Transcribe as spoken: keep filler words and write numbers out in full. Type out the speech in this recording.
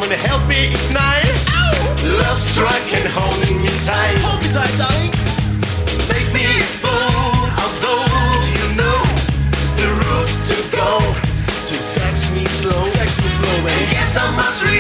and help me ignite. Love strike and holding me tight. Hold me tight, darling. Make me explode, although you know the route to go. To sex me slow, Sex me slow, and baby. yes, I must